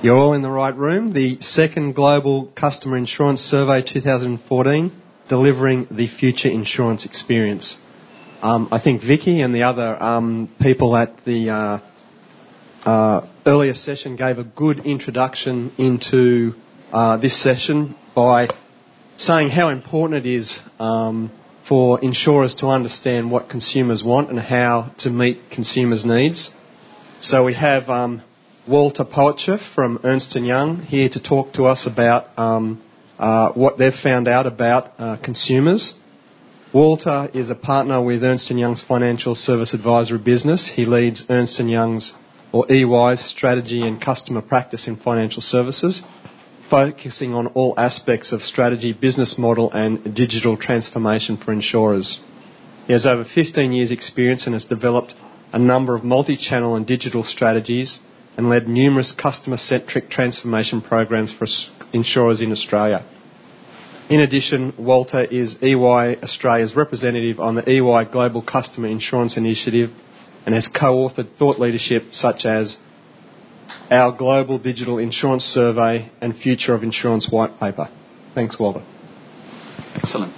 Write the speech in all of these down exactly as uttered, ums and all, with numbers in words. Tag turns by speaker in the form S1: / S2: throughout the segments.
S1: You're all in the right room. The second Global Customer Insurance Survey twenty fourteen, Delivering the Future Insurance Experience. Um, I think Vicky and the other um, people at the uh, uh, earlier session gave a good introduction into uh, this session by saying how important it is um, for insurers to understand what consumers want and how to meet consumers' needs. So we have um, Walter Poacher from Ernst and Young here to talk to us about um, uh, what they've found out about uh, consumers. Walter is a partner with Ernst and Young's financial service advisory business. He leads Ernst and Young's, or E Y's, strategy and customer practice in financial services, focusing on all aspects of strategy, business model and digital transformation for insurers. He has over fifteen years' experience and has developed a number of multi-channel and digital strategies and led numerous customer-centric transformation programs for insurers in Australia. In addition, Walter is E Y Australia's representative on the E Y Global Customer Insurance Initiative and has co-authored thought leadership such as our Global Digital Insurance Survey and Future of Insurance White Paper. Thanks, Walter.
S2: Excellent.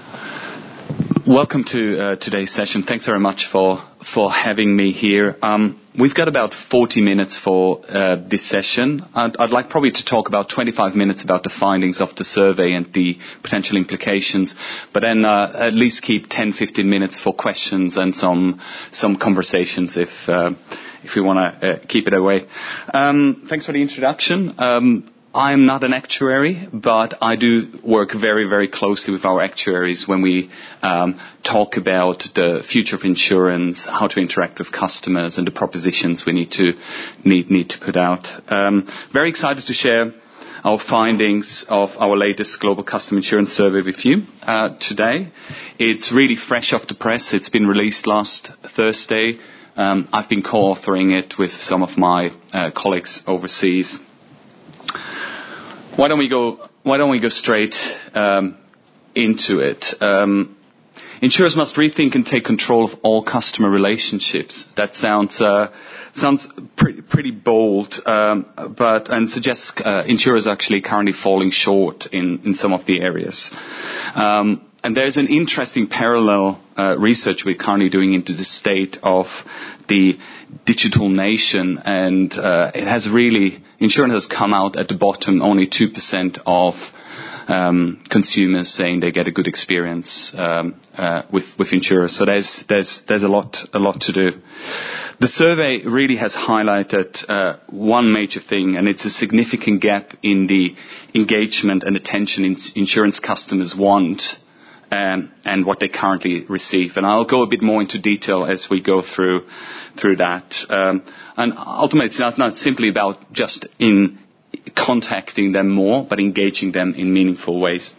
S2: Welcome to uh, today's session. Thanks very much for, for having me here. Um, we've got about forty minutes for uh, this session. I'd, I'd like probably to talk about twenty-five minutes about the findings of the survey and the potential implications, but then uh, at least keep ten, fifteen minutes for questions and some some conversations if uh, if we want to uh, keep it away. Um, thanks for the introduction. Um, I'm not an actuary, but I do work very, very closely with our actuaries when we um, talk about the future of insurance, how to interact with customers, and the propositions we need to need need to put out. Um, very excited to share our findings of our latest Global Customer Insurance Survey with you uh, today. It's really fresh off the press. It's been released last Thursday. Um, I've been co-authoring it with some of my uh, colleagues overseas. Why don't we go? Why don't we go straight um, into it? Um, insurers must rethink and take control of all customer relationships. That sounds uh, sounds pretty, pretty bold, um, but and suggests uh, insurers are actually currently falling short in, in some of the areas. Um, and there's an interesting parallel uh, research we're currently doing into the state of the digital nation, and uh, it has really, insurance has come out at the bottom, only two percent of um, consumers saying they get a good experience um, uh, with, with insurers. So there's, there's, there's a lot, a lot to do. The survey really has highlighted uh, one major thing, and it's a significant gap in the engagement and attention in insurance customers want Um, and what they currently receive. And I'll go a bit more into detail as we go through through that. Um, and ultimately, it's not, not simply about just in contacting them more, but engaging them in meaningful ways.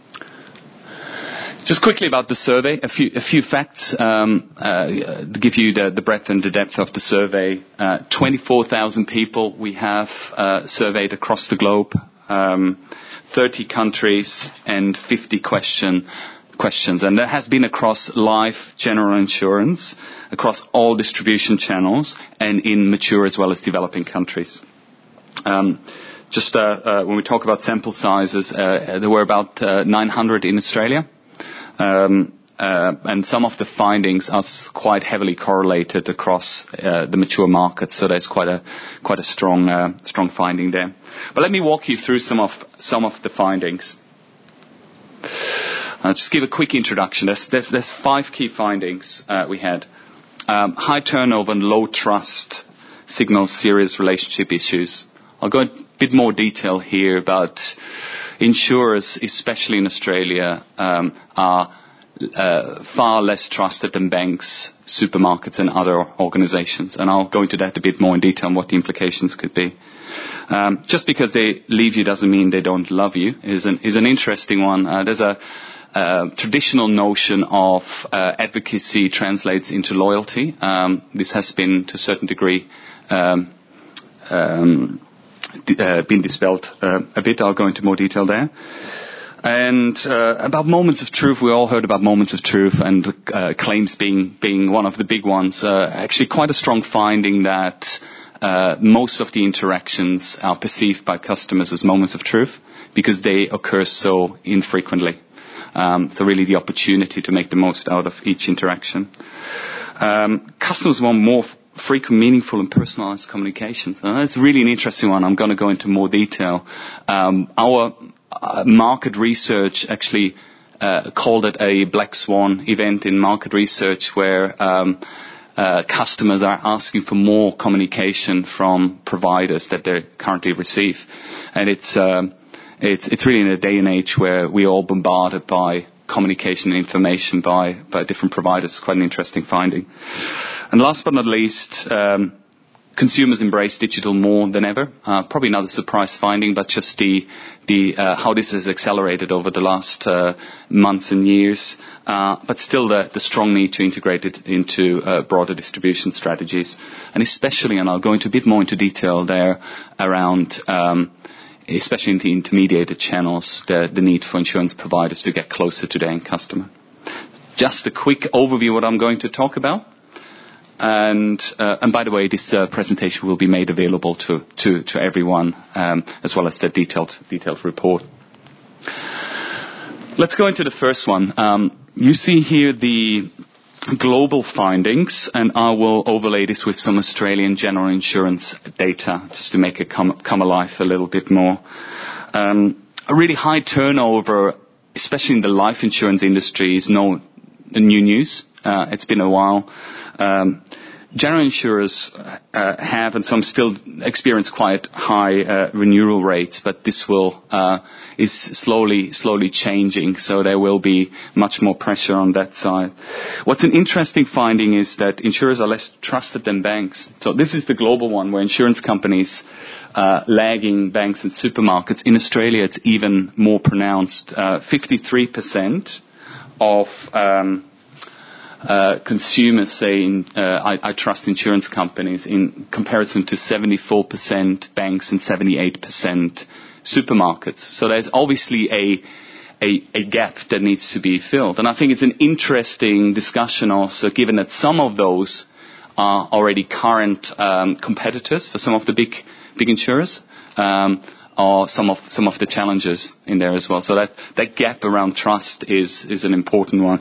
S2: Just quickly about the survey, a few, a few facts um, uh, to give you the, the breadth and the depth of the survey. Uh, twenty-four thousand people we have uh, surveyed across the globe, um, thirty countries and fifty question, questions. And that has been across life, general insurance, across all distribution channels, and in mature as well as developing countries. Um, just uh, uh, when we talk about sample sizes, uh, there were about uh, nine hundred in Australia. Um, uh, and some of the findings are quite heavily correlated across uh, the mature markets, so there's quite a quite a strong uh, strong finding there. But let me walk you through some of some of the findings. I'll just give a quick introduction. There's there's, there's five key findings uh, we had. Um, high turnover and low trust signals serious relationship issues. I'll go in a bit more detail here about insurers, especially in Australia, um, are uh, far less trusted than banks, supermarkets and other organizations. And I'll go into that a bit more in detail on what the implications could be. Um, just because they leave you doesn't mean they don't love you is an, is an interesting one. Uh, there's a uh, traditional notion of uh, advocacy translates into loyalty. Um, this has been, to a certain degree, um, um, Uh, been dispelled uh, a bit. I'll go into more detail there. And uh, about moments of truth, we all heard about moments of truth and uh, claims being being one of the big ones. Uh, actually, quite a strong finding that uh, most of the interactions are perceived by customers as moments of truth because they occur so infrequently. Um, so really the opportunity to make the most out of each interaction. Um, customers want more f- frequent, meaningful and personalized communications. And that's really an interesting one. I'm going to go into more detail. Um, our uh, market research actually uh, called it a black swan event in market research where um, uh, customers are asking for more communication from providers that they currently receive. And it's... Um, It's, it's really in a day and age where we're all bombarded by communication and information by, by different providers. It's quite an interesting finding. And last but not least, um, consumers embrace digital more than ever. Uh, probably not a surprise finding, but just the, the uh, how this has accelerated over the last uh, months and years. Uh, but still the, the strong need to integrate it into uh, broader distribution strategies. And especially, and I'll go into a bit more into detail there, around... Um, especially in the intermediated channels, the, the need for insurance providers to get closer to the end customer. Just a quick overview of what I'm going to talk about. And, uh, and by the way, this uh, presentation will be made available to, to, to everyone, um, as well as the detailed, detailed report. Let's go into the first one. Um, you see here the global findings, and I will overlay this with some Australian general insurance data just to make it come, come alive a little bit more. Um, a really high turnover, especially in the life insurance industry, is no new news. Uh, it's been a while. Um, general insurers uh, have, and some still experience quite high uh, renewal rates, but this will uh, is slowly, slowly changing. So there will be much more pressure on that side. What's an interesting finding is that insurers are less trusted than banks. So this is the global one, where insurance companies uh, lagging banks and supermarkets. In Australia, it's even more pronounced. Uh, fifty-three percent of um, Uh, consumers saying uh, I, I trust insurance companies in comparison to seventy-four percent banks and seventy-eight percent supermarkets. So there's obviously a, a, a gap that needs to be filled. And I think it's an interesting discussion also, given that some of those are already current um, competitors for some of the big big insurers, um, or some of some of the challenges in there as well. So that, that gap around trust is is an important one.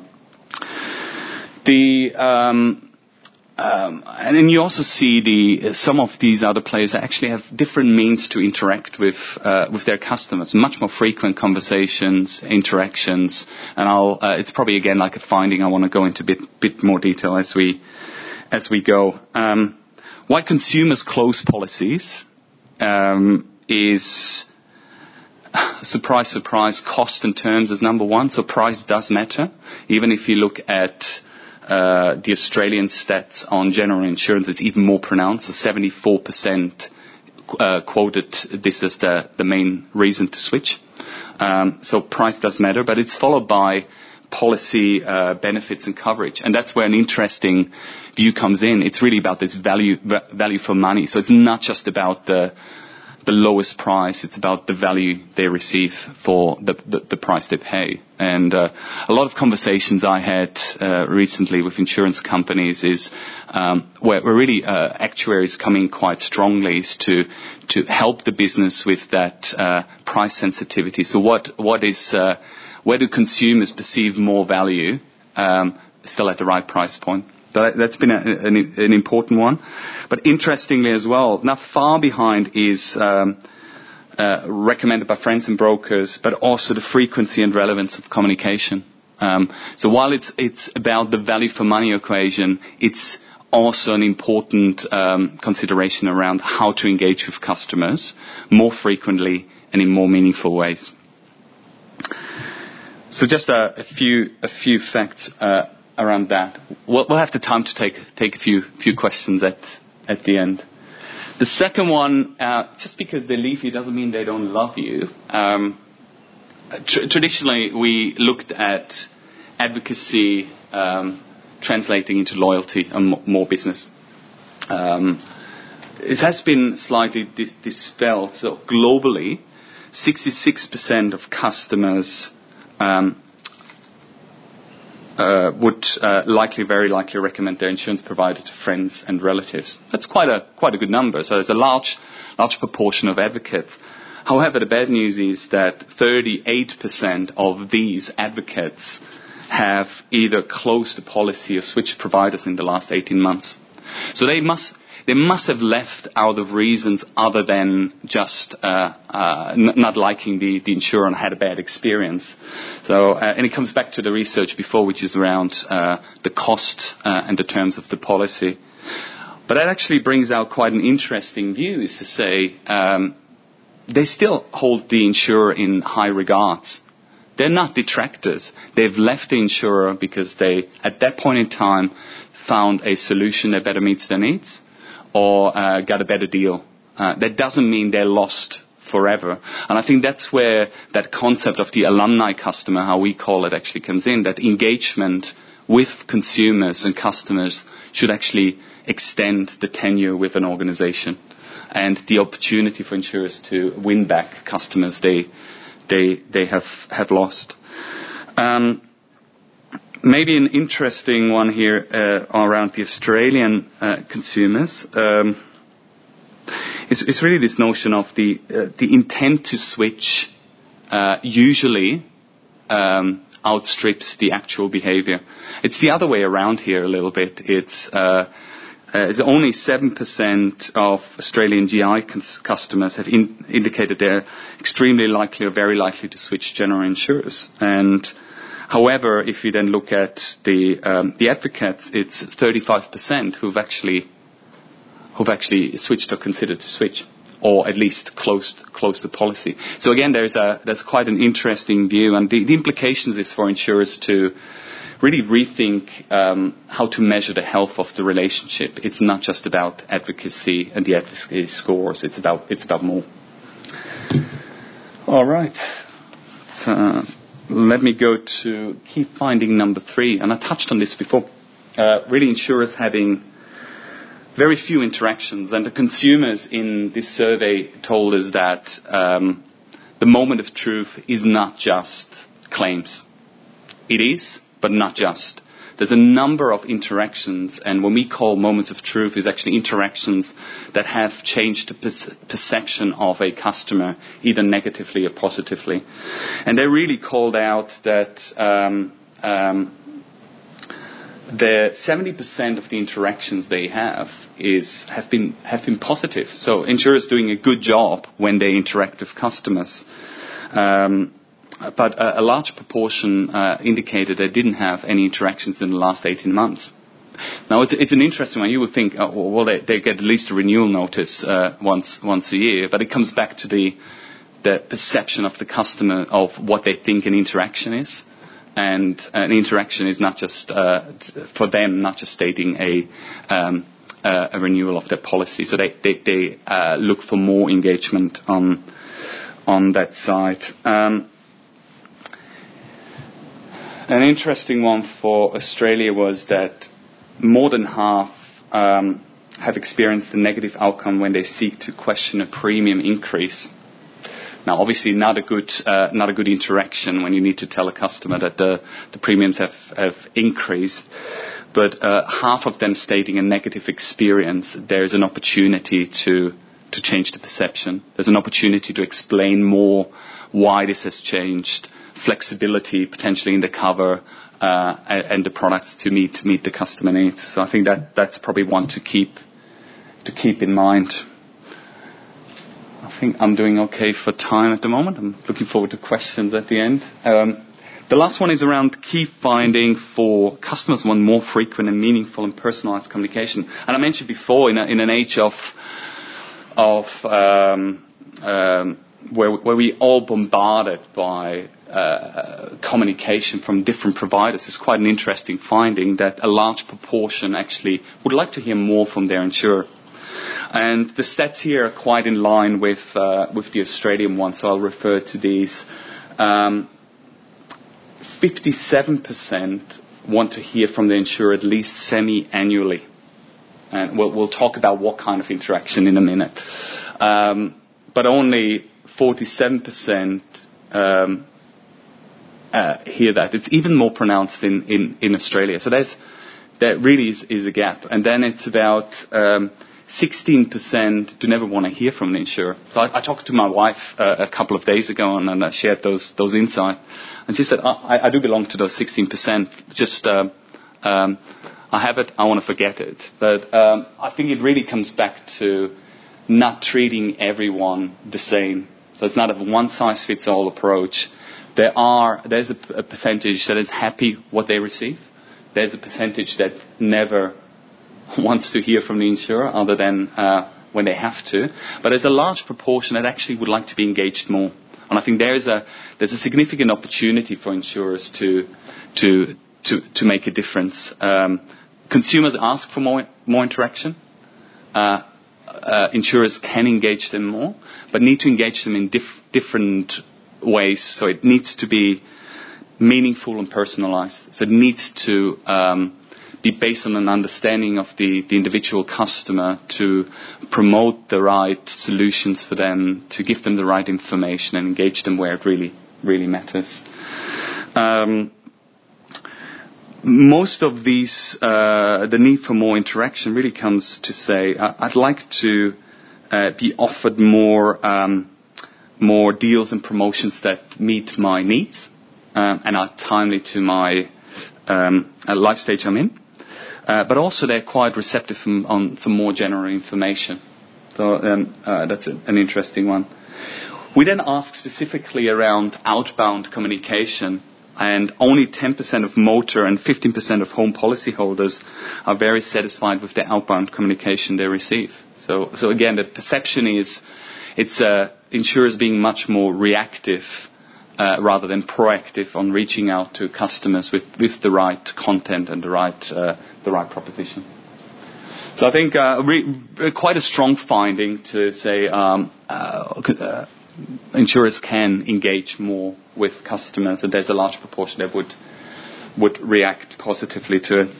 S2: The um, um, and then you also see the some of these other players actually have different means to interact with uh, with their customers, much more frequent conversations, interactions, and I'll uh, it's probably again like a finding I want to go into a bit bit more detail as we as we go. Um, why consumers close policies um, is, surprise surprise, cost and terms is number one. So price does matter, even if you look at Uh, the Australian stats on general insurance, it's even more pronounced. So seventy-four percent uh, quoted this as the, the main reason to switch. Um, so price does matter, but it's followed by policy uh, benefits and coverage. And that's where an interesting view comes in. It's really about this value value for money. So it's not just about the the lowest price, it's about the value they receive for the, the, the price they pay. And uh, a lot of conversations I had uh, recently with insurance companies is um, where, where really uh, actuaries come in quite strongly is to to help the business with that uh, price sensitivity. So what what is uh, where do consumers perceive more value um, still at the right price point? So that, that's been a, an, an important one. But interestingly as well, not far behind is um, uh, recommended by friends and brokers, but also the frequency and relevance of communication. Um, so while it's it's about the value for money equation, it's also an important um, consideration around how to engage with customers more frequently and in more meaningful ways. So just a, a few a few facts uh, around that. We'll, we'll have the time to take take a few few questions at at the end. The second one, uh, just because they leave you doesn't mean they don't love you. Um, tr- traditionally, we looked at advocacy um, translating into loyalty and m- more business. Um, it has been slightly dis- dispelled. So globally, sixty-six percent of customers um, uh, would uh, likely, very likely recommend their insurance provider to friends and relatives. That's quite a quite a good number. So there's a large large proportion of advocates. However, the bad news is that thirty-eight percent of these advocates have either closed the policy or switched providers in the last eighteen months. So they must they must have left out of reasons other than just uh, uh, n- not liking the, the insurer and had a bad experience. So, uh, and it comes back to the research before, which is around uh, the cost uh, and the terms of the policy. But that actually brings out quite an interesting view, is to say um, they still hold the insurer in high regards. They're not detractors. They've left the insurer because they, at that point in time, found a solution that better meets their needs or uh, got a better deal. Uh, that doesn't mean they're lost forever. And I think that's where that concept of the alumni customer, how we call it, actually comes in, that engagement with consumers and customers should actually extend the tenure with an organization and the opportunity for insurers to win back customers they they they have have lost. Um, maybe an interesting one here uh, around the Australian uh, consumers um, is, is really this notion of the uh, the intent to switch uh, usually um, outstrips the actual behavior. It's the other way around here a little bit. It's uh, Uh, it's only seven percent of Australian G I cons- customers have in- indicated they're extremely likely or very likely to switch general insurers. And however, if you then look at the um, the advocates, it's thirty-five percent who've actually who've actually switched or considered to switch, or at least closed closed the policy. So again, there's a there's quite an interesting view, and the, the implications is for insurers to really rethink um, how to measure the health of the relationship. It's not just about advocacy and the advocacy scores. It's about it's about more. All right. So, uh, let me go to key finding number three, and I touched on this before. Uh, really, insurers having very few interactions, and the consumers in this survey told us that um, the moment of truth is not just claims. It is, but not just. There's a number of interactions, and when we call moments of truth is actually interactions that have changed the per- perception of a customer, either negatively or positively. And they really called out that um, um, the seventy percent of the interactions they have is have been have been positive. So insurers doing a good job when they interact with customers. Um, But a, a large proportion uh, indicated they didn't have any interactions in the last eighteen months. Now, it's, it's an interesting one. You would think, oh, well, they, they get at least a renewal notice uh, once once a year, but it comes back to the the perception of the customer of what they think an interaction is. And an interaction is not just, uh, for them, not just stating a um, uh, a renewal of their policy. So they, they, they uh, look for more engagement on, on that side. Um, An interesting one for Australia was that more than half um, have experienced a negative outcome when they seek to question a premium increase. Now, obviously, not a good uh, not a good interaction when you need to tell a customer that the, the premiums have, have increased. But uh, half of them stating a negative experience, there is an opportunity to to change the perception. There's an opportunity to explain more why this has changed. Flexibility potentially in the cover uh, and the products to meet meet the customer needs. So I think that that's probably one to keep to keep in mind. I think I'm doing okay for time at the moment. I'm looking forward to questions at the end. Um, the last one is around key finding for customers want more frequent and meaningful and personalized communication. And I mentioned before, in, a, in an age of of um, um, where where we all bombarded by uh, communication from different providers, it's quite an interesting finding that a large proportion actually would like to hear more from their insurer. And the stats here are quite in line with uh, with the Australian one, so I'll refer to these. Um, fifty-seven percent want to hear from the insurer at least semi-annually. And we'll, we'll talk about what kind of interaction in a minute. Um, but only forty-seven percent um, uh, hear that. It's even more pronounced in, in, in Australia. So there's, there really is, is a gap. And then it's about um, sixteen percent do never want to hear from the insurer. So I, I talked to my wife uh, a couple of days ago and, and I shared those, those insights. And she said, I, I do belong to those sixteen percent. Just, uh, um, I have it, I want to forget it. But um, I think it really comes back to not treating everyone the same. So it's not a one-size-fits-all approach. There are, there's a, a percentage that is happy what they receive. There's a percentage that never wants to hear from the insurer other than uh, when they have to. But there's a large proportion that actually would like to be engaged more. And I think there's a there's a significant opportunity for insurers to to to, to make a difference. Um, consumers ask for more more interaction. Uh, uh, insurers can engage them more, but need to engage them in diff- different ways. So it needs to be meaningful and personalized. So it needs to um, be based on an understanding of the, the individual customer, to promote the right solutions for them, to give them the right information and engage them where it really, really matters. Um, most of these, uh, the need for more interaction really comes to say, uh, I'd like to uh, be offered more, um, more deals and promotions that meet my needs um, and are timely to my um, life stage I'm in. Uh, but also they're quite receptive from, on some more general information. So um, uh, that's a, an interesting one. We then ask specifically around outbound communication, and only ten percent of motor and fifteen percent of home policyholders are very satisfied with the outbound communication they receive. So, so again, the perception is it's uh, insurers being much more reactive Uh, rather than proactive on reaching out to customers with, with the right content and the right uh, the right proposition. So I think uh, re- quite a strong finding to say um, uh, uh, insurers can engage more with customers, and there's a large proportion that would would react positively to it.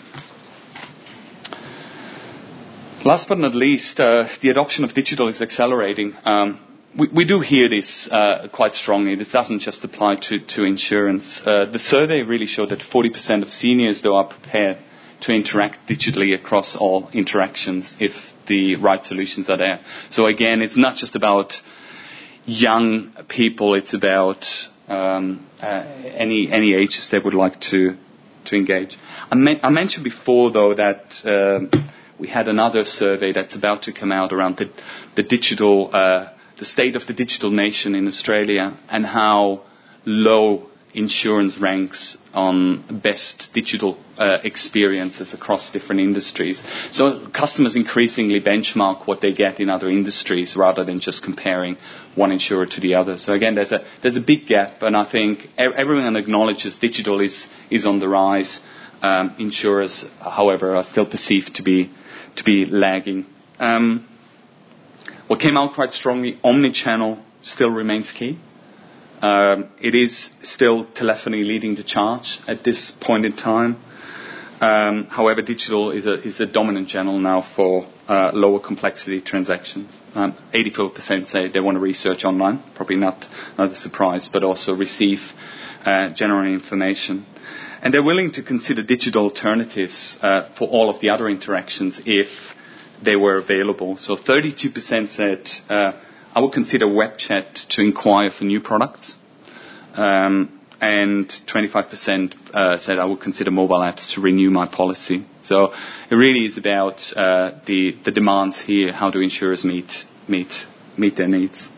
S2: Last but not least, uh, the adoption of digital is accelerating. Um, We, we do hear this uh, quite strongly. This doesn't just apply to, to insurance. Uh, the survey really showed that forty percent of seniors, though, are prepared to interact digitally across all interactions if the right solutions are there. So again, it's not just about young people. It's about um, uh, any any ages that would like to to engage. I, me- I mentioned before, though, that um, we had another survey that's about to come out around the, the digital. Uh, the state of the digital nation in Australia and how low insurance ranks on best digital uh, experiences across different industries. So customers increasingly benchmark what they get in other industries rather than just comparing one insurer to the other. So again, there's a there's a big gap, and I think everyone acknowledges digital is is on the rise. Um, insurers, however, are still perceived to be to be lagging. Um, What came out quite strongly, omnichannel still remains key. Um, it is still telephony leading the charge at this point in time. Um, however, digital is a, is a dominant channel now for uh, lower complexity transactions. Um, eighty-four percent say they want to research online, probably not, not a surprise, but also receive uh, general information. And they're willing to consider digital alternatives uh, for all of the other interactions if they were available. So thirty-two percent said, uh, I would consider web chat to inquire for new products. Um, and twenty-five percent uh, said I would consider mobile apps to renew my policy. So it really is about uh, the, the demands here. How do insurers meet, meet, meet their needs?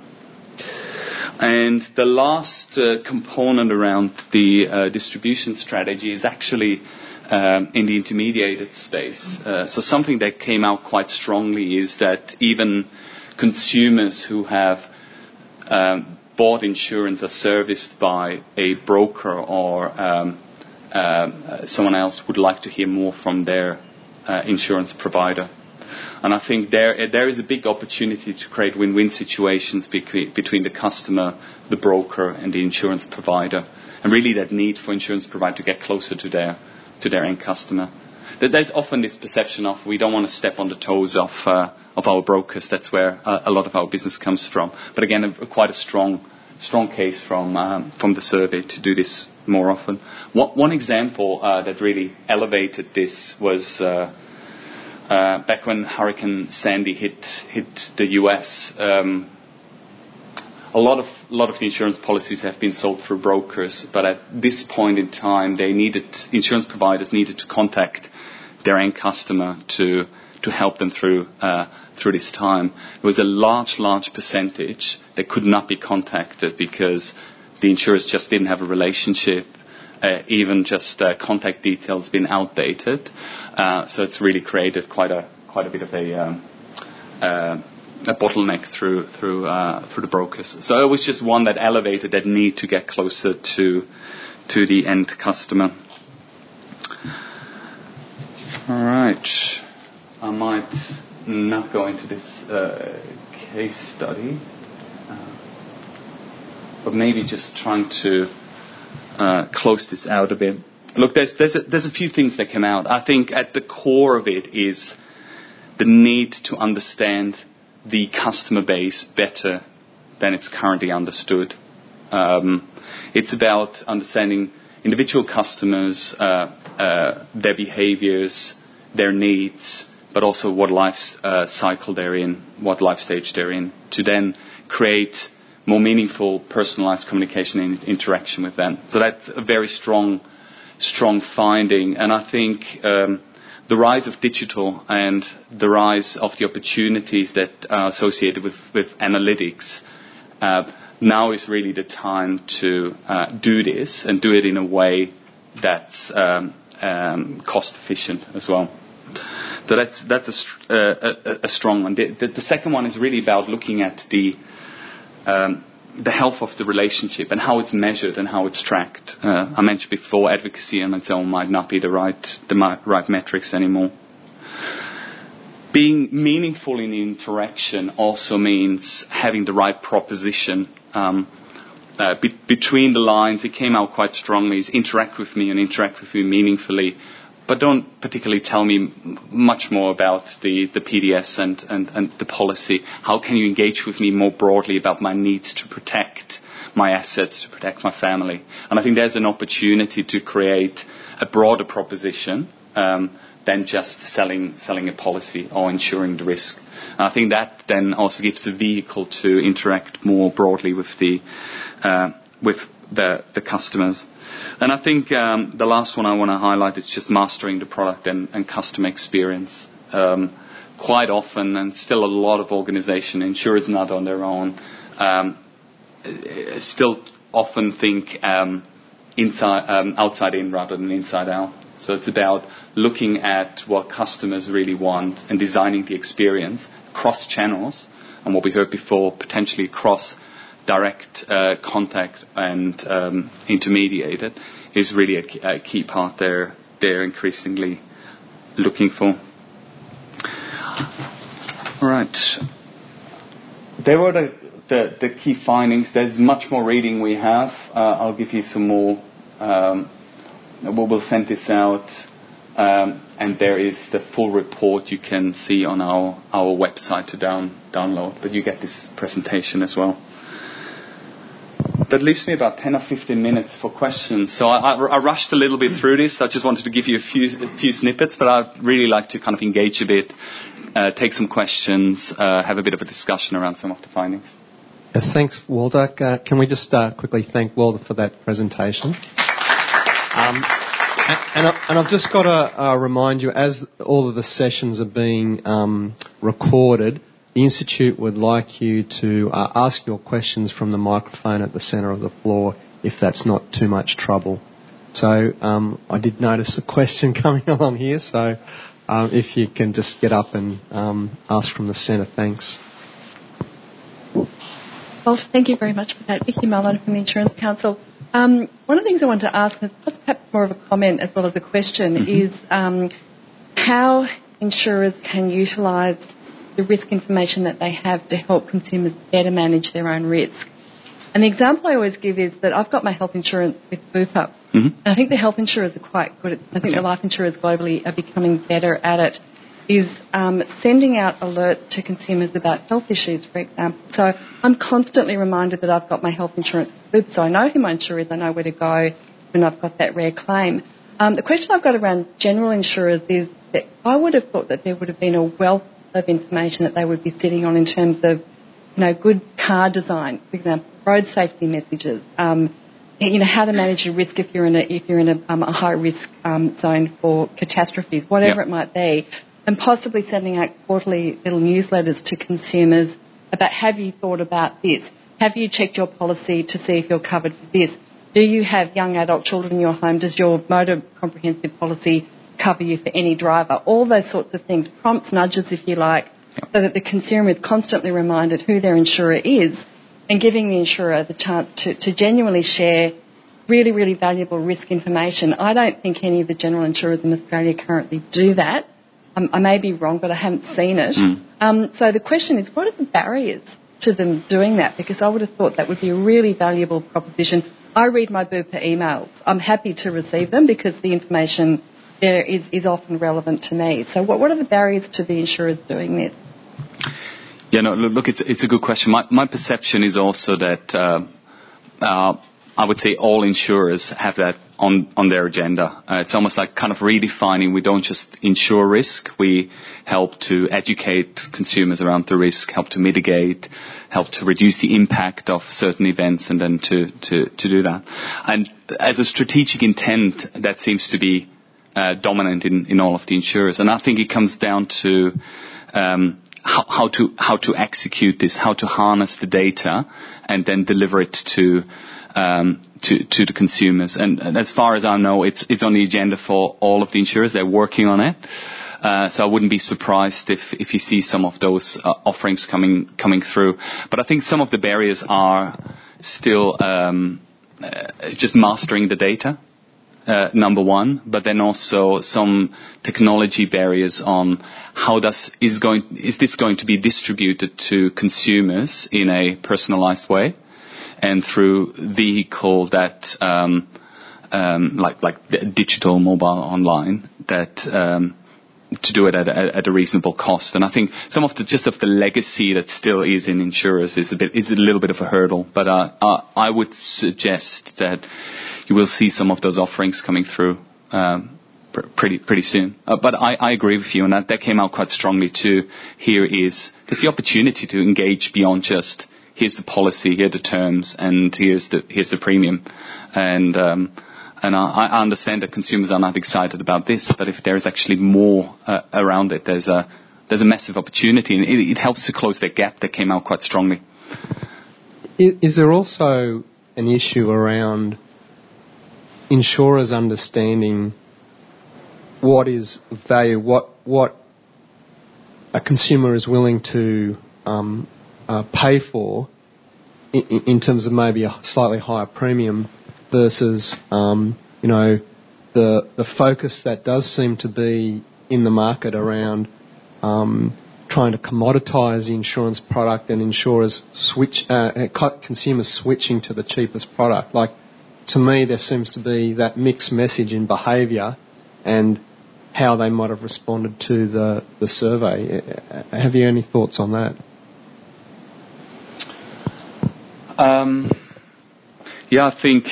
S2: And the last uh, component around the uh, distribution strategy is actually Um, in the intermediated space. Uh, so something that came out quite strongly is that even consumers who have um, bought insurance are serviced by a broker or um, uh, someone else would like to hear more from their uh, insurance provider. And I think there there is a big opportunity to create win-win situations between, between the customer, the broker, and the insurance provider. And really that need for insurance provider to get closer to their to their end customer. There's often this perception of we don't want to step on the toes of uh, of our brokers. That's where uh, a lot of our business comes from. But again, a, a quite a strong strong case from um, from the survey to do this more often. One, one example uh, that really elevated this was uh, uh, back when Hurricane Sandy hit hit the U S. Um, a lot of a lot of the insurance policies have been sold through brokers, but at this point in time, they needed insurance providers needed to contact their end customer to to help them through uh, through this time. There was a large, large percentage that could not be contacted because the insurers just didn't have a relationship, uh, even just uh, contact details been outdated. Uh, so it's really created quite a quite a bit of a um, uh, a bottleneck through through uh, through the brokers. So it was just one that elevated that need to get closer to to the end customer. All right. I might not go into this uh, case study, uh, but maybe just trying to uh, close this out a bit. Look, there's there's a, there's a few things that came out. I think at the core of it is the need to understand the customer base better than it's currently understood. Um, it's about understanding individual customers, uh, uh, their behaviors, their needs, but also what life uh, cycle they're in, what life stage they're in, to then create more meaningful, personalized communication and interaction with them. So that's a very strong, strong finding. And I think um, the rise of digital and the rise of the opportunities that are associated with, with analytics uh, now is really the time to uh, do this and do it in a way that's um, um, cost efficient as well. So that's that's a, uh, a, a strong one. The, the, the second one is really about looking at the um, the health of the relationship and how it's measured and how it's tracked. Uh, I mentioned before, advocacy on its own might not be the right the ma- right metrics anymore. Being meaningful in the interaction also means having the right proposition. Um, uh, be- between the lines, it came out quite strongly, is interact with me and interact with me meaningfully, but don't particularly tell me m- much more about the, the P D S and, and, and the policy. How can you engage with me more broadly about my needs to protect my assets, to protect my family? And I think there's an opportunity to create a broader proposition um, than just selling selling a policy or insuring the risk. And I think that then also gives the vehicle to interact more broadly with the uh, with the, the customers. And I think um, the last one I want to highlight is just mastering the product and, and customer experience. Um, quite often, and still a lot of organization, insurers not on their own, um, still often think um, inside, um, outside in rather than inside out. So it's about looking at what customers really want and designing the experience across channels, and what we heard before, potentially across direct uh, contact and um, intermediated, is really a key, a key part they're, they're increasingly looking for. All right. There were the, the, the key findings. There's much more reading we have. Uh, I'll give you some more. Um, we'll send this out. Um, and there is the full report you can see on our, our website to down, download. But you get this presentation as well. That leaves me about ten or fifteen minutes for questions. So I, I, I rushed a little bit through this. I just wanted to give you a few, a few snippets, but I'd really like to kind of engage a bit, uh, take some questions, uh, have a bit of a discussion around some of the findings.
S1: Uh, thanks, Walter. Uh, can we just uh, quickly thank Walter for that presentation? Um, and, I, and I've just got to uh, remind you, as all of the sessions are being um, recorded, the Institute would like you to uh, ask your questions from the microphone at the centre of the floor, if that's not too much trouble. So um, I did notice a question coming along here, so um, if you can just get up and um, ask from the centre, thanks.
S3: Well, thank you very much for that. Vicky Mullen from the Insurance Council. Um, one of the things I want to ask, and it's perhaps more of a comment as well as a question, mm-hmm. is um, how insurers can utilise the risk information that they have to help consumers better manage their own risk. And the example I always give is that I've got my health insurance with Bupa, mm-hmm. and I think the health insurers are quite good at, I think the life insurers globally are becoming better at it. is um, sending out alerts to consumers about health issues, for example. So I'm constantly reminded that I've got my health insurance loop, so I know who my insurer is, I know where to go when I've got that rare claim. Um, the question I've got around general insurers is that I would have thought that there would have been a wealth of information that they would be sitting on in terms of, you know, good car design, for example, road safety messages, um, you know, how to manage your risk if you're in a if you're in a, um, a high risk um, zone for catastrophes, whatever
S2: yep.
S3: it might be, and possibly sending out quarterly little newsletters to consumers about, have you thought about this? Have you checked your policy to see if you're covered for this? Do you have young adult children in your home? Does your motor comprehensive policy cover you for any driver? All those sorts of things, prompts, nudges, if you like, yep. so that the consumer is constantly reminded who their insurer is, and giving the insurer the chance to, to genuinely share really, really valuable risk information. I don't think any of the general insurers in Australia currently do that. Um, I may be wrong, but I haven't seen it. Mm. Um, so the question is, what are the barriers to them doing that? Because I would have thought that would be a really valuable proposition. I read my Bupa emails. I'm happy to receive them because the information there is, is often relevant to me. So what, what are the barriers to the insurers doing this?
S2: Yeah, no, look, it's, it's a good question. My, my perception is also that uh, uh, I would say all insurers have that on, on their agenda. Uh, it's almost like kind of redefining. We don't just insure risk. We help to educate consumers around the risk, help to mitigate, help to reduce the impact of certain events, and then to, to, to do that. And as a strategic intent, that seems to be uh, dominant in, in all of the insurers. And I think it comes down to um, how, how to how to execute this, how to harness the data, and then deliver it to Um, to, to the consumers. And, and as far as I know, it's, it's on the agenda for all of the insurers. They're working on it. Uh, so I wouldn't be surprised if, if you see some of those uh, offerings coming, coming through. But I think some of the barriers are still um, uh, just mastering the data, uh, number one, but then also some technology barriers on how does, is going, is this going to be distributed to consumers in a personalized way, and through vehicle that, um, um, like like digital, mobile, online, that um, to do it at a, at a reasonable cost. And I think some of the just of the legacy that still is in insurers is a bit is a little bit of a hurdle. But uh, uh, I would suggest that you will see some of those offerings coming through um, pr- pretty pretty soon. Uh, but I, I agree with you, and that, that came out quite strongly too. Here is there's the opportunity to engage beyond just, here's the policy, here are the terms, and here's the here's the premium. And um, and I, I understand that consumers are not excited about this, but if there's actually more uh, around it, there's a there's a massive opportunity, and it, it helps to close that gap that came out quite strongly.
S1: Is, is there also an issue around insurers understanding what is value, what what a consumer is willing to um, Uh, pay for in, in terms of maybe a slightly higher premium versus, um, you know, the the focus that does seem to be in the market around um, trying to commoditise the insurance product and insurers switch, uh, consumers switching to the cheapest product. Like, to me, there seems to be that mixed message in behaviour and how they might have responded to the, the survey. Have you any thoughts on that?
S2: Um, yeah, I think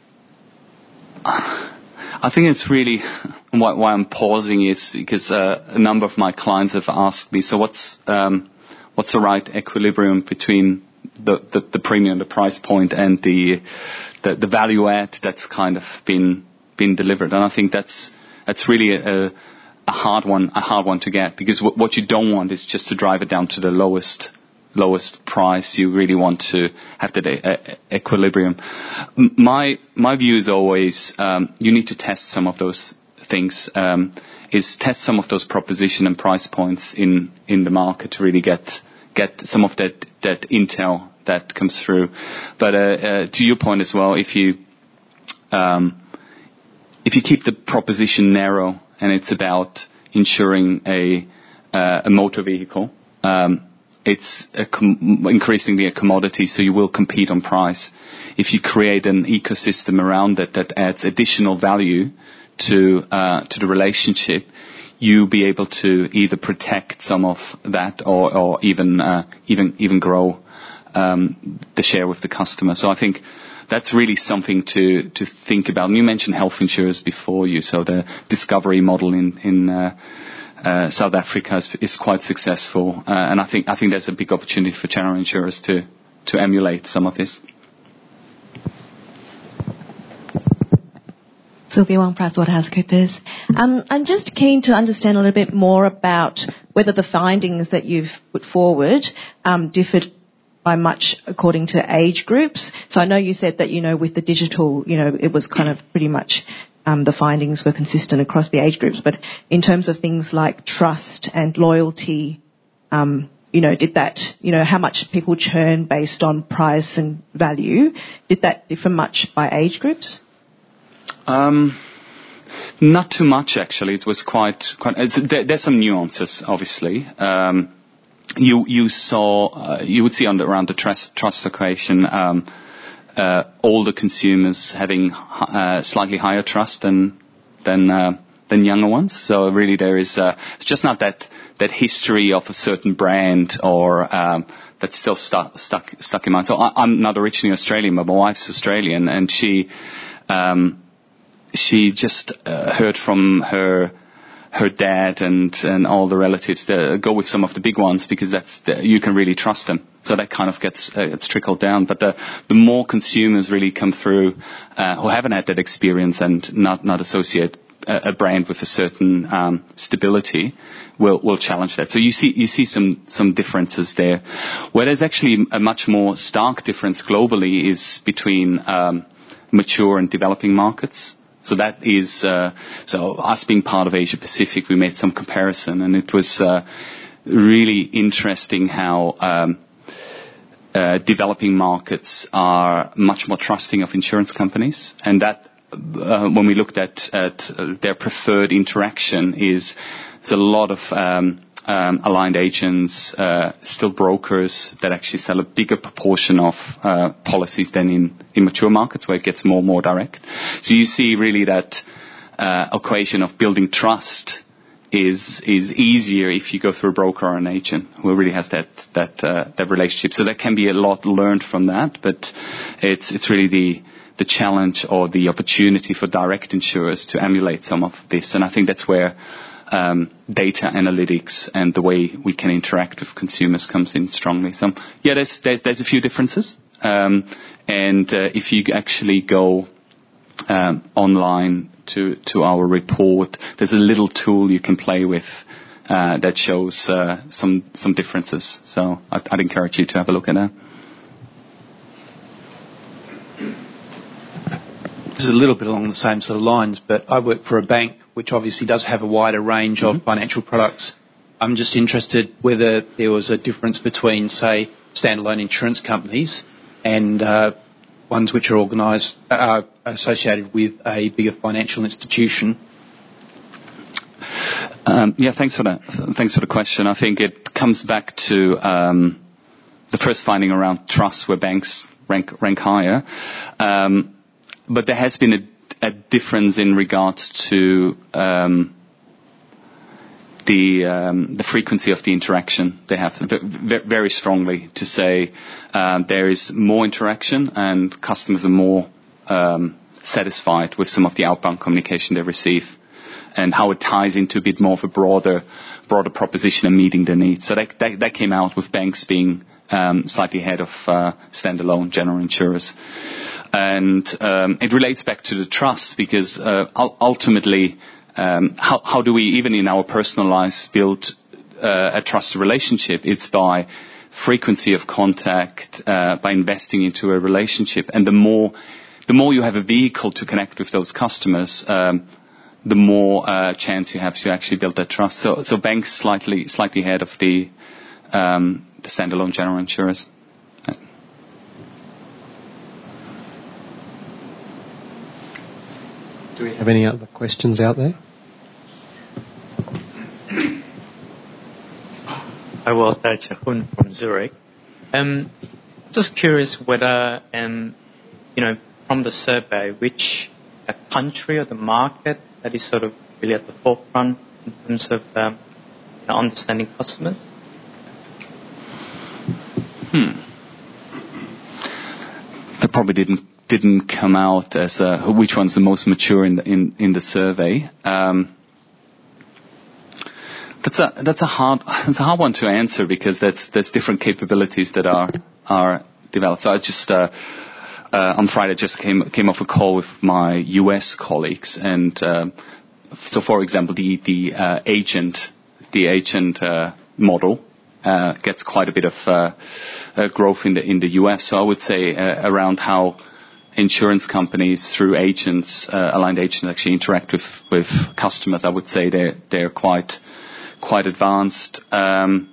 S2: I think it's really why, why I'm pausing is because uh, a number of my clients have asked me, so what's um, what's the right equilibrium between the, the, the premium, the price point, and the, the the value add that's kind of been been delivered, and I think that's that's really a, a hard one a hard one to get, because w- what you don't want is just to drive it down to the lowest. lowest price. You really want to have that e- e- equilibrium. M- my my view is always um, you need to test some of those things. Um, is test some of those proposition and price points in, in the market to really get get some of that that intel that comes through. But uh, uh, to your point as well, if you um, if you keep the proposition narrow and it's about insuring a uh, a motor vehicle. Um, It's a com- increasingly a commodity, so you will compete on price. If you create an ecosystem around it that adds additional value to uh, to the relationship, you be able to either protect some of that or, or even uh, even even grow um, the share with the customer. So I think that's really something to to think about. And you mentioned health insurers before you, so the Discovery model in in uh, uh, South Africa is, is quite successful, uh, and I think I think there's a big opportunity for general insurers to to emulate some of this.
S4: Sylvia Wong, PricewaterhouseCoopers. Um, I'm just keen to understand a little bit more about whether the findings that you've put forward um, differed by much according to age groups. So I know you said that, you know, with the digital, you know, it was kind of pretty much um, the findings were consistent across the age groups. But in terms of things like trust and loyalty, um, you know, did that, you know, how much people churn based on price and value, did that differ much by age groups?
S2: Um, not too much, actually. It was quite, quite it's, there, there's some nuances, obviously. Um, you, you saw, uh, you would see on the, around the trust, trust equation, um, uh, older consumers having, uh, slightly higher trust than, than, uh, than younger ones. So really there is, uh, it's just not that, that history of a certain brand or, um, that's still stuck, stuck, stuck in mind. So I, I'm not originally Australian, but my wife's Australian, and she, um, she just uh, heard from her her dad and, and all the relatives that go with some of the big ones because that's the, you can really trust them. So that kind of gets uh, it's trickled down. But the the more consumers really come through uh, who haven't had that experience and not not associate a, a brand with a certain um, stability, will will challenge that. So you see you see some some differences there. Where there's actually a much more stark difference globally is between um, mature and developing markets. So that is, uh, so us being part of Asia Pacific, we made some comparison, and it was uh, really interesting how um, uh, developing markets are much more trusting of insurance companies, and that uh, when we looked at, at uh, their preferred interaction is there's a lot of um, um, aligned agents, uh, still brokers that actually sell a bigger proportion of uh, policies than in, in mature markets where it gets more and more direct. So you see really that uh, equation of building trust is is easier if you go through a broker or an agent who really has that that uh, that relationship. So there can be a lot learned from that, but it's it's really the the challenge or the opportunity for direct insurers to emulate some of this, and I think that's where Um, data analytics and the way we can interact with consumers comes in strongly. So, yeah, there's there's, there's a few differences. Um, and uh, if you actually go um, online to to our report, there's a little tool you can play with uh, that shows uh, some some differences. So I'd, I'd encourage you to have a look at that.
S5: This is a little bit along the same sort of lines, but I work for a bank which obviously does have a wider range mm-hmm. of financial products. I'm just interested whether there was a difference between, say, standalone insurance companies and uh, ones which are organised, uh, associated with a bigger financial institution.
S2: Um, yeah, thanks for that. Thanks for the question. I think it comes back to um, the first finding around trust, where banks rank rank higher. Um, But there has been a, a difference in regards to um, the um, the frequency of the interaction they have. V- very strongly to say uh, there is more interaction and customers are more um, satisfied with some of the outbound communication they receive, and how it ties into a bit more of a broader broader proposition and meeting their needs. So that that, that came out with banks being um, slightly ahead of uh, standalone general insurers. And um, it relates back to the trust, because uh, ultimately, um, how, how do we, even in our personal lives, build uh, a trusted relationship? It's by frequency of contact, uh, by investing into a relationship. And the more, the more you have a vehicle to connect with those customers, um, the more uh, chance you have to actually build that trust. So, so banks slightly, slightly ahead of the, um, the standalone general insurers.
S1: Do we have any other questions out there?
S6: I will touch Hun from Zurich. Um, just curious whether, um, you know, from the survey, which uh, country or the market that is sort of really at the forefront in in terms of um, you know, understanding customers?
S2: Hmm. That probably didn't didn't come out as uh, which one's the most mature in the, in, in the survey. Um, that's a that's a hard that's a hard one to answer because that's there's different capabilities that are are developed. So I just uh, uh, on Friday just came came off a call with my U S colleagues, and uh, so for example the the uh, agent the agent uh, model uh, gets quite a bit of uh, uh, growth in the in the U S. So I would say uh, around how insurance companies through agents, uh, aligned agents, actually interact with with customers. I would say they're they're quite quite advanced. Um,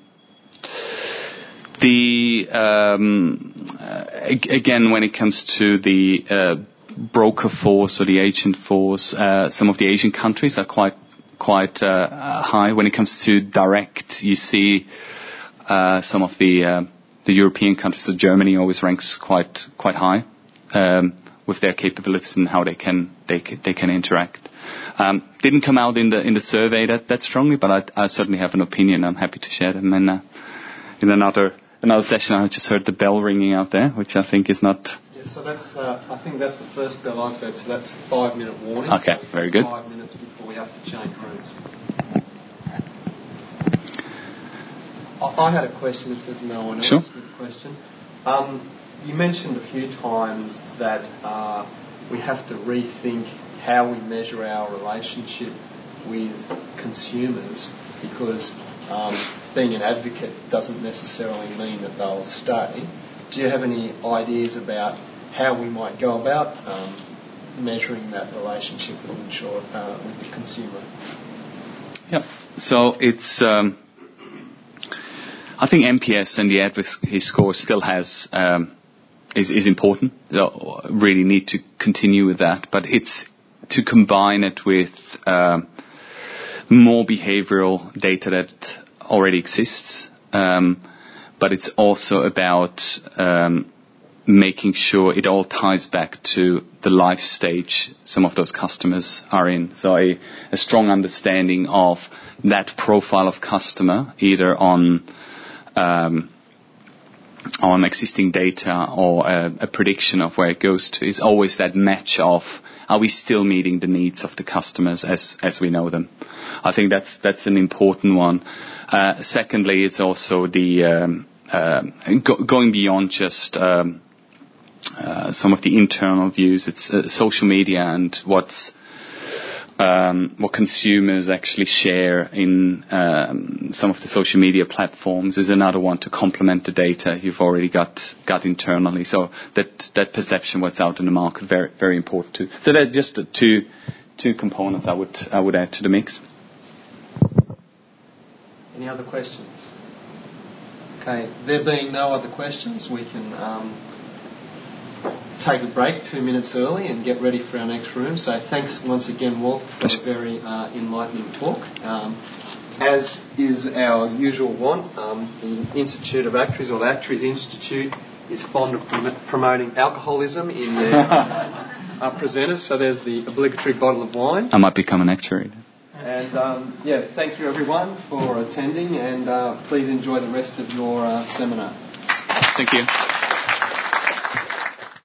S2: the um, uh, again, when it comes to the uh, broker force or the agent force, uh, some of the Asian countries are quite quite uh, high. When it comes to direct, you see uh, some of the uh, the European countries. So Germany always ranks quite quite high um, with their capabilities and how they can they they can interact. Um, didn't come out in the in the survey that, that strongly, but I, I certainly have an opinion. I'm happy to share them. And uh, in another another session, I just heard the bell ringing out there, which I think is not.
S1: Yeah, so that's uh, I think that's the first bell I've heard. So that's a five minute warning.
S2: Okay,
S1: so
S2: very good.
S1: Five minutes before we have to change rooms. I, I had a question. If there's no one else
S2: sure.
S1: with a question, um, you mentioned a few times that uh, we have to rethink how we measure our relationship with consumers, because um, being an advocate doesn't necessarily mean that they'll stay. Do you have any ideas about how we might go about um, measuring that relationship with, insure, uh, with the consumer?
S2: Yeah. So it's. Um, I think N P S and the advocacy score still has um, is is important. So really need to continue with that, but it's to combine it with um, more behavioral data that already exists, um, but it's also about um, making sure it all ties back to the life stage some of those customers are in. So a, a strong understanding of that profile of customer, either on um, on existing data or a, a prediction of where it goes to, is always that match of, are we still meeting the needs of the customers as, as we know them? I think that's that's an important one. Uh, secondly, it's also the um, uh, go, going beyond just um, uh, some of the internal views. It's uh, social media and what's um, what consumers actually share in um, some of the social media platforms is another one to complement the data you've already got got internally. So that that perception, what's out in the market, very very important too. So they're just the two two components I would I would add to the mix.
S1: Any other questions? Okay, there being no other questions, we can um, take a break two minutes early and get ready for our next room. So thanks once again, Walt, for a very uh, enlightening talk. Um, as is our usual want, um, the Institute of Actuaries, or the Actuaries Institute, is fond of prom- promoting alcoholism in their uh, presenters. So there's the obligatory bottle of wine.
S2: I might become an actuary.
S1: And um, yeah, thank you everyone for attending, and uh, please enjoy the rest of your uh, seminar.
S2: Thank you.